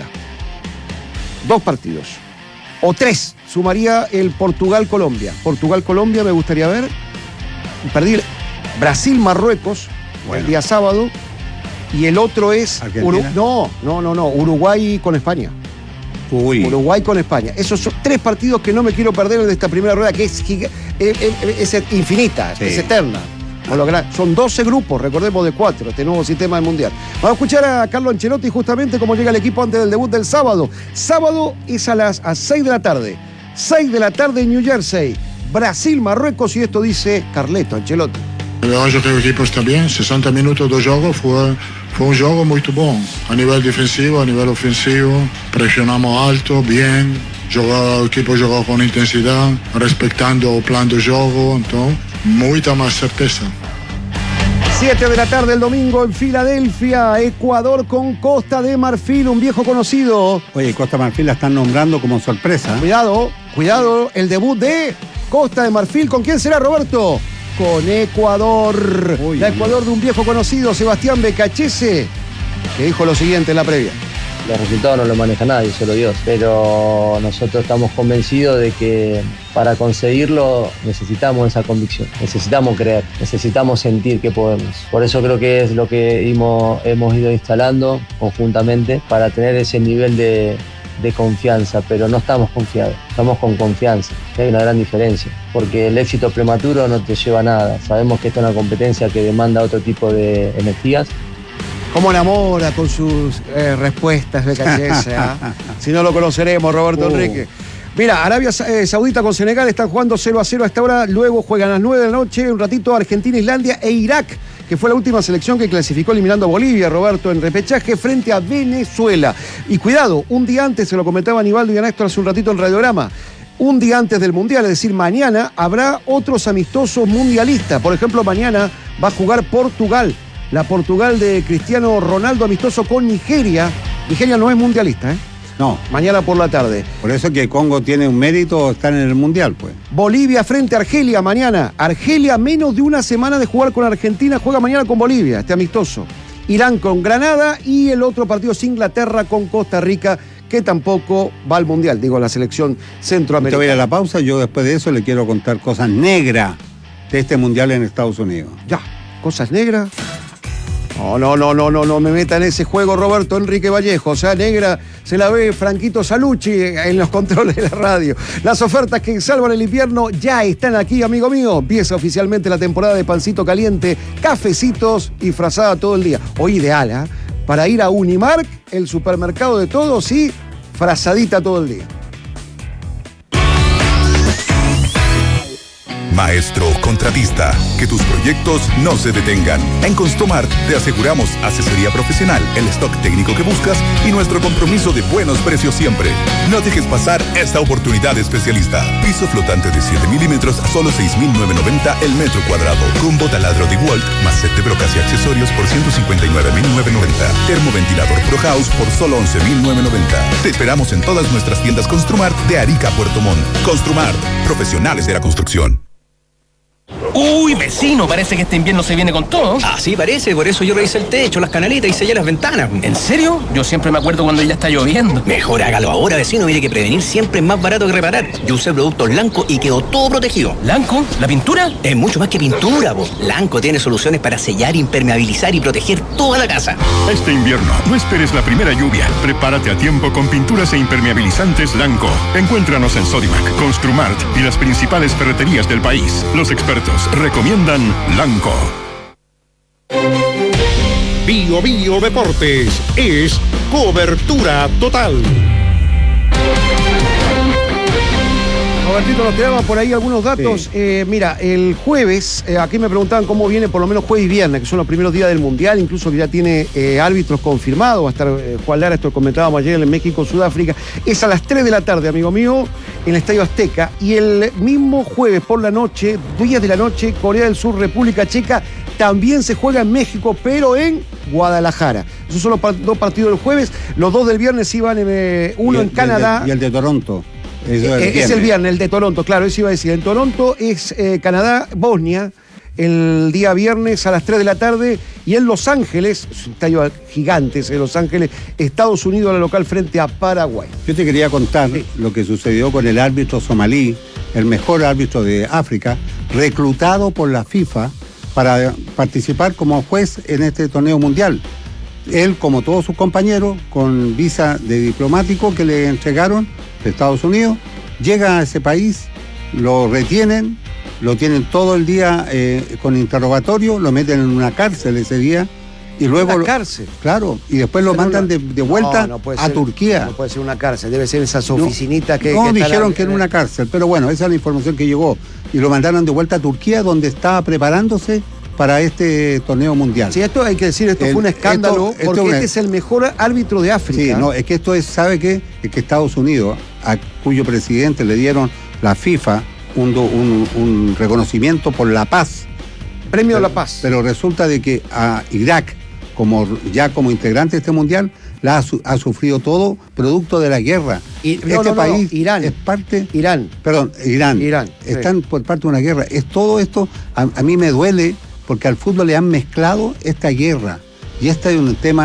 [SPEAKER 5] Dos partidos. O tres. Sumaría el Portugal-Colombia. Portugal-Colombia me gustaría ver. Perdí Brasil-Marruecos bueno. el día sábado. Y el otro es Uru- no, no, no, no, Uruguay con España. Uy. Uruguay con España. Esos son tres partidos que no me quiero perder de esta primera rueda, que es, giga- es, es, es infinita, sí. es eterna. Son doce grupos, recordemos, de cuatro, este nuevo sistema del Mundial. Vamos a escuchar a Carlo Ancelotti justamente cómo llega el equipo antes del debut del sábado. Sábado es a las a seis de la tarde. seis de la tarde en New Jersey. Brasil, Marruecos, y esto dice Carleto Ancelotti.
[SPEAKER 13] Eu acho que o equipo está bem, sessenta minutos do jogo foi, foi um jogo muito bom, a nível defensivo, a nível ofensivo, pressionamos alto, bem, jogou, o equipo jogou com intensidade, respeitando o plano do jogo, então, muita mais certeza.
[SPEAKER 5] siete de la tarde el domingo en Filadelfia, Ecuador con Costa de Marfil, un viejo conocido.
[SPEAKER 6] Oye, Costa de Marfil la están nombrando como sorpresa.
[SPEAKER 5] Cuidado, cuidado, el debut de Costa de Marfil, ¿con quién será, Roberto? Con Ecuador. Uy, la Ecuador de un viejo conocido, Sebastián Becachese. que dijo lo siguiente en la previa.
[SPEAKER 14] Los resultados no los maneja nadie, solo Dios. Pero nosotros estamos convencidos de que para conseguirlo necesitamos esa convicción, necesitamos creer, necesitamos sentir que podemos. Por eso creo que es lo que hemos, hemos ido instalando conjuntamente para tener ese nivel de, de confianza, pero no estamos confiados, estamos con confianza. Hay una gran diferencia, porque el éxito prematuro no te lleva a nada. Sabemos que esta es una competencia que demanda otro tipo de energías.
[SPEAKER 5] Cómo enamora con sus eh, respuestas de Cachese, ¿eh? Si no lo conoceremos, Roberto uh. Enrique. Mira, Arabia eh, Saudita con Senegal están jugando cero a cero a esta hora, luego juegan a las nueve de la noche, un ratito Argentina, Islandia e Irak, que fue la última selección que clasificó eliminando a Bolivia, Roberto, en repechaje frente a Venezuela. Y cuidado, un día antes, se lo comentaba Aníbaldo y Néstor hace un ratito en Radiograma, un día antes del Mundial, es decir, mañana habrá otros amistosos mundialistas. Por ejemplo, mañana va a jugar Portugal. La Portugal de Cristiano Ronaldo amistoso con Nigeria. Nigeria no es mundialista, ¿eh?
[SPEAKER 6] No.
[SPEAKER 5] Mañana por la tarde.
[SPEAKER 6] Por eso es que Congo tiene un mérito estar en el Mundial, pues.
[SPEAKER 5] Bolivia frente a Argelia mañana. Argelia, menos de una semana de jugar con Argentina, juega mañana con Bolivia, este amistoso. Irán con Granada y el otro partido es Inglaterra con Costa Rica, que tampoco va al Mundial, digo, la selección centroamericana.
[SPEAKER 6] Te voy a ir a la pausa, yo después de eso le quiero contar cosas negras de este Mundial en Estados Unidos.
[SPEAKER 5] Ya, cosas negras. No, no, no, no, no, no me meta en ese juego, Roberto Enrique Vallejo. O sea, negra se la ve Franquito Salucci en los controles de la radio. Las ofertas que salvan el invierno ya están aquí, amigo mío. Empieza oficialmente la temporada de pancito caliente, cafecitos y frazada todo el día. Hoy ideal, ¿eh? Para ir a Unimark, el supermercado de todos, y frazadita todo el día.
[SPEAKER 15] Maestro contratista, que tus proyectos no se detengan. En Construmart te aseguramos asesoría profesional, el stock técnico que buscas y nuestro compromiso de buenos precios siempre. No dejes pasar esta oportunidad especialista. Piso flotante de siete milímetros a solo seis mil novecientos noventa el metro cuadrado. Combo taladro de Walt más set de brocas y accesorios por ciento cincuenta y nueve mil novecientos noventa. Termoventilador Pro House por solo once mil novecientos noventa. Te esperamos en todas nuestras tiendas Construmart de Arica a Puerto Montt. Construmart, profesionales de la construcción.
[SPEAKER 16] Uy, vecino, parece que este invierno se viene con todo.
[SPEAKER 17] Así parece, por eso yo revisé el techo, las canaletas y sellé las ventanas.
[SPEAKER 16] ¿En serio? Yo siempre me acuerdo cuando ya está lloviendo.
[SPEAKER 17] Mejor hágalo ahora, vecino, mire que prevenir siempre es más barato que reparar. Yo usé productos Lanco y quedó todo protegido.
[SPEAKER 16] ¿Lanco? ¿La pintura?
[SPEAKER 17] Es mucho más que pintura, vos. Lanco tiene soluciones para sellar, impermeabilizar y proteger toda la casa.
[SPEAKER 18] Este invierno, no esperes la primera lluvia. Prepárate a tiempo con pinturas e impermeabilizantes Lanco. Encuéntranos en Sodimac, Construmart y las principales ferreterías del país. Los expertos recomiendan Lanco.
[SPEAKER 1] Bio Bio Deportes es cobertura total.
[SPEAKER 5] Robertito, nos quedaban por ahí algunos datos. Sí. Eh, mira, el jueves, eh, aquí me preguntaban cómo viene por lo menos jueves y viernes, que son los primeros días del Mundial, incluso que ya tiene eh, árbitros confirmados. Va a estar eh, Juan Lara, esto lo comentábamos ayer en México, Sudáfrica. Es a las tres de la tarde, amigo mío, en el Estadio Azteca. Y el mismo jueves por la noche, diez de la noche, Corea del Sur, República Checa, también se juega en México, pero en Guadalajara. Esos son los dos partidos del jueves. Los dos del viernes iban, eh, uno en Canadá.
[SPEAKER 6] Y el de Toronto.
[SPEAKER 5] Eso es, es el viernes, el de Toronto, claro, eso iba a decir. En Toronto es eh, Canadá, Bosnia, el día viernes a las tres de la tarde. Y en Los Ángeles, es un estadio gigante en Los Ángeles, Estados Unidos, la local frente a Paraguay.
[SPEAKER 6] Yo te quería contar sí. lo que sucedió con el árbitro somalí, el mejor árbitro de África, reclutado por la FIFA para participar como juez en este torneo mundial. Él, como todos sus compañeros, con visa de diplomático que le entregaron de Estados Unidos, llega a ese país, lo retienen, lo tienen todo el día eh, con interrogatorio, lo meten en una cárcel ese día y luego...
[SPEAKER 5] ¿Una
[SPEAKER 6] lo,
[SPEAKER 5] cárcel?
[SPEAKER 6] Claro, y después lo mandan de, de vuelta
[SPEAKER 5] no, no
[SPEAKER 6] a
[SPEAKER 5] ser,
[SPEAKER 6] Turquía.
[SPEAKER 5] No puede ser una cárcel, debe ser esas oficinitas
[SPEAKER 6] no,
[SPEAKER 5] que...
[SPEAKER 6] No,
[SPEAKER 5] que
[SPEAKER 6] dijeron
[SPEAKER 5] la,
[SPEAKER 6] que era una cárcel, pero bueno, esa es la información que llegó. Y lo mandaron de vuelta a Turquía, donde estaba preparándose para este torneo mundial.
[SPEAKER 5] Sí, esto hay que decir, esto el, fue un escándalo, esto, porque esto este es el mejor árbitro de África.
[SPEAKER 6] Sí, no, es que esto es, ¿sabe qué? Es que Estados Unidos, a cuyo presidente le dieron la FIFA un, un, un reconocimiento por la paz.
[SPEAKER 5] Premio
[SPEAKER 6] pero,
[SPEAKER 5] a la paz.
[SPEAKER 6] Pero resulta de que a Irak, como ya como integrante de este mundial, la ha, ha sufrido todo producto de la guerra.
[SPEAKER 5] Y,
[SPEAKER 6] este
[SPEAKER 5] no, no,
[SPEAKER 6] país
[SPEAKER 5] no, Irán.
[SPEAKER 6] es parte...
[SPEAKER 5] Irán.
[SPEAKER 6] Perdón, Irán.
[SPEAKER 5] Irán.
[SPEAKER 6] Están
[SPEAKER 5] sí.
[SPEAKER 6] por parte de una guerra. Es todo esto, a, a mí me duele, porque al fútbol le han mezclado esta guerra. Y este es un tema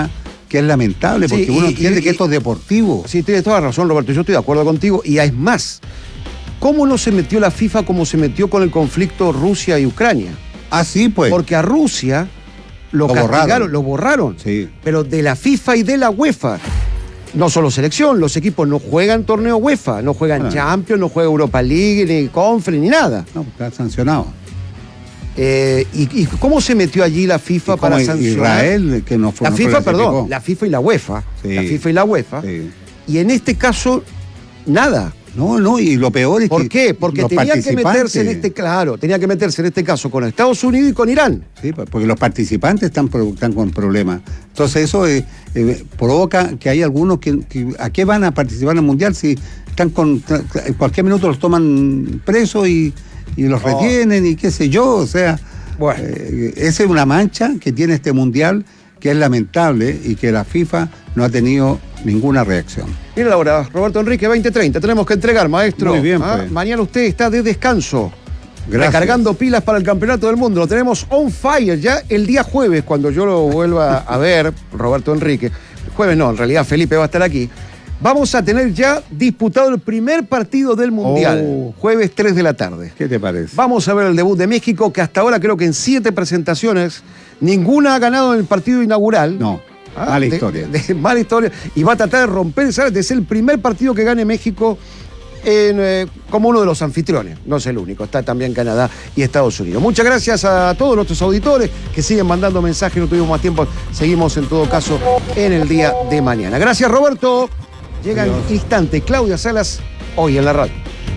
[SPEAKER 6] que es lamentable, porque
[SPEAKER 5] Sí,
[SPEAKER 6] uno
[SPEAKER 5] y-
[SPEAKER 6] entiende
[SPEAKER 5] y-
[SPEAKER 6] que esto es deportivo.
[SPEAKER 5] Sí, tienes toda la razón, Roberto, yo estoy de acuerdo contigo. Y es más, ¿cómo no se metió la FIFA como se metió con el conflicto Rusia y Ucrania?
[SPEAKER 6] Ah, sí, pues.
[SPEAKER 5] Porque a Rusia lo,
[SPEAKER 6] Lo
[SPEAKER 5] castigaron,
[SPEAKER 6] borraron.
[SPEAKER 5] lo borraron.
[SPEAKER 6] Sí.
[SPEAKER 5] Pero de la FIFA y de la UEFA. No solo selección, los equipos no juegan torneo UEFA, no juegan
[SPEAKER 6] Ah.
[SPEAKER 5] Champions, no juegan Europa League, ni Conference, ni nada.
[SPEAKER 6] No, está sancionado.
[SPEAKER 5] Eh, y, ¿Y cómo se metió allí la FIFA
[SPEAKER 6] Y como
[SPEAKER 5] para sancionar?
[SPEAKER 6] Israel, que no fue
[SPEAKER 5] La
[SPEAKER 6] no
[SPEAKER 5] FIFA,
[SPEAKER 6] clasificó.
[SPEAKER 5] perdón, la FIFA y la UEFA.
[SPEAKER 6] Sí.
[SPEAKER 5] La FIFA y la UEFA.
[SPEAKER 6] Sí.
[SPEAKER 5] Y en este caso, nada.
[SPEAKER 6] No, no, y lo peor es
[SPEAKER 5] ¿Por
[SPEAKER 6] que.
[SPEAKER 5] qué? Porque
[SPEAKER 6] los
[SPEAKER 5] tenía que meterse en
[SPEAKER 6] participantes-
[SPEAKER 5] este, claro, tenía que meterse en este caso con Estados Unidos y con Irán.
[SPEAKER 6] Sí, porque los participantes están, pro- están con problemas. Entonces eso eh, eh, provoca que hay algunos que, que- ¿a qué van a participar en el Mundial si están con, en cualquier minuto los toman presos y, y los
[SPEAKER 5] Oh.
[SPEAKER 6] retienen y qué sé yo? O sea,
[SPEAKER 5] Bueno.
[SPEAKER 6] eh, esa es una mancha que tiene este Mundial que es lamentable y que la FIFA no ha tenido ninguna reacción.
[SPEAKER 5] Mira la hora, Roberto Enrique, veinte treinta. Tenemos que entregar, maestro.
[SPEAKER 6] Muy bien,
[SPEAKER 5] ¿Ah?
[SPEAKER 6] pues.
[SPEAKER 5] Mañana usted está de descanso.
[SPEAKER 6] Gracias.
[SPEAKER 5] Recargando pilas para el Campeonato del Mundo. Lo tenemos on fire ya el día jueves, cuando yo lo vuelva a ver, Roberto Enrique. Jueves no, en realidad Felipe va a estar aquí. Vamos a tener ya disputado el primer partido del Mundial.
[SPEAKER 6] Oh.
[SPEAKER 5] Jueves tres de la tarde.
[SPEAKER 6] ¿Qué te parece?
[SPEAKER 5] Vamos a ver el debut de México, que hasta ahora creo que en siete presentaciones ninguna ha ganado en el partido inaugural.
[SPEAKER 6] No,
[SPEAKER 5] Ah,
[SPEAKER 6] mala
[SPEAKER 5] de-
[SPEAKER 6] historia.
[SPEAKER 5] de- mala historia. Y va a tratar de romper, ¿sabes? De ser el primer partido que gane México en, eh, como uno de los anfitriones. No es el único, está también Canadá y Estados Unidos. Muchas gracias a todos nuestros auditores que siguen mandando mensajes, no tuvimos más tiempo. Seguimos en todo caso en el día de mañana. Gracias, Roberto. Llega en instante Claudia Salas, hoy en la radio.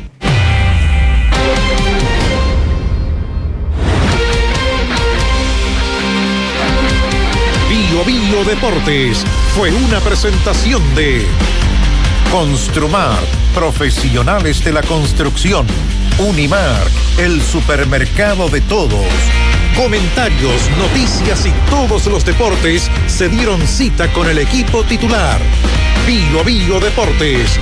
[SPEAKER 1] Bio Bio Deportes fue una presentación de Construmar, profesionales de la construcción. Unimark, el supermercado de todos. Comentarios, noticias y todos los deportes se dieron cita con el equipo titular. Bio Bio Deportes.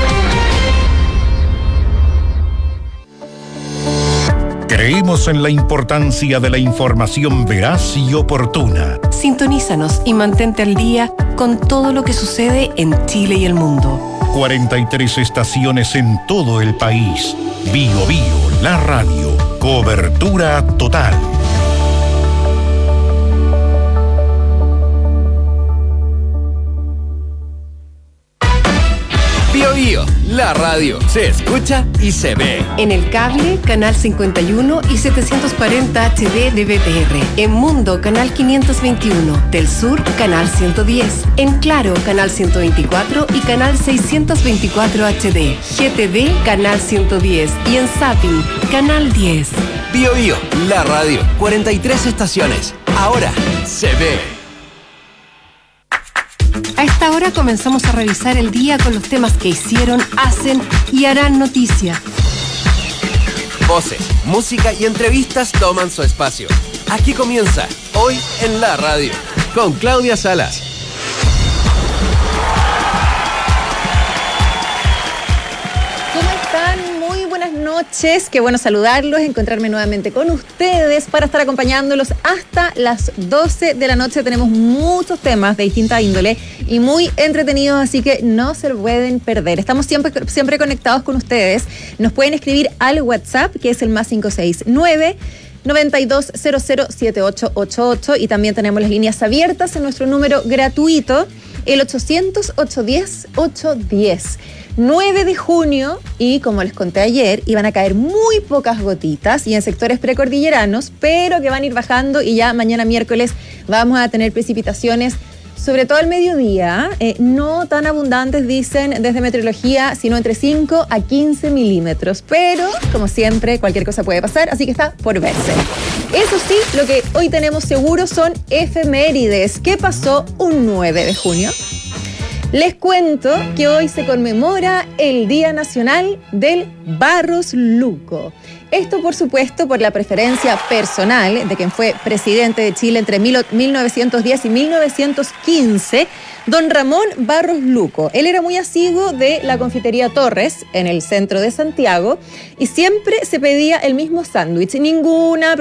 [SPEAKER 1] Creemos en la importancia de la información veraz y oportuna.
[SPEAKER 2] Sintonízanos y mantente al día con todo lo que sucede en Chile y el mundo.
[SPEAKER 1] cuarenta y tres estaciones en todo el país. Bio Bio, la radio. Cobertura total.
[SPEAKER 4] Bio Bio, la radio. Se escucha y se ve.
[SPEAKER 2] En el cable, canal cincuenta y uno y setecientos cuarenta H D de B T R. En Mundo, canal quinientos veintiuno. Del Sur, canal ciento diez. En Claro, canal ciento veinticuatro y canal seiscientos veinticuatro H D. G T V, canal ciento diez. Y en Zapping, canal diez.
[SPEAKER 4] Bio Bio, la radio. cuarenta y tres estaciones. Ahora se ve.
[SPEAKER 2] A esta hora comenzamos a revisar el día con los temas que hicieron, hacen y harán noticia.
[SPEAKER 4] Voces, música y entrevistas toman su espacio. Aquí comienza, hoy en la radio, con Claudia Salas.
[SPEAKER 19] ¿Cómo están? Muy buenas noches. Qué bueno saludarlos, encontrarme nuevamente con ustedes para estar acompañándolos hasta las doce de la noche. Tenemos muchos temas de distinta índole y muy entretenidos, así que no se lo pueden perder. Estamos siempre, siempre conectados con ustedes. Nos pueden escribir al WhatsApp, que es el más cinco seis nueve, noventa y dos cero cero, siete ocho ocho ocho, y también tenemos las líneas abiertas en nuestro número gratuito, el ochocientos, ochocientos diez, ochocientos diez. nueve de junio, y como les conté ayer, iban a caer muy pocas gotitas y en sectores precordilleranos, pero que van a ir bajando y ya mañana miércoles vamos a tener precipitaciones, sobre todo al mediodía, eh, no tan abundantes, dicen desde meteorología, sino entre cinco a quince milímetros. Pero, como siempre, cualquier cosa puede pasar, así que está por verse. Eso sí, lo que hoy tenemos seguro son efemérides. ¿Qué pasó un nueve de junio? Les cuento que hoy se conmemora el Día Nacional del Barros Luco. Esto, por supuesto, por la preferencia personal de quien fue presidente de Chile entre mil novecientos diez y mil novecientos quince, don Ramón Barros Luco. Él era muy asiduo de la confitería Torres, en el centro de Santiago, y siempre se pedía el mismo sándwich. Ninguna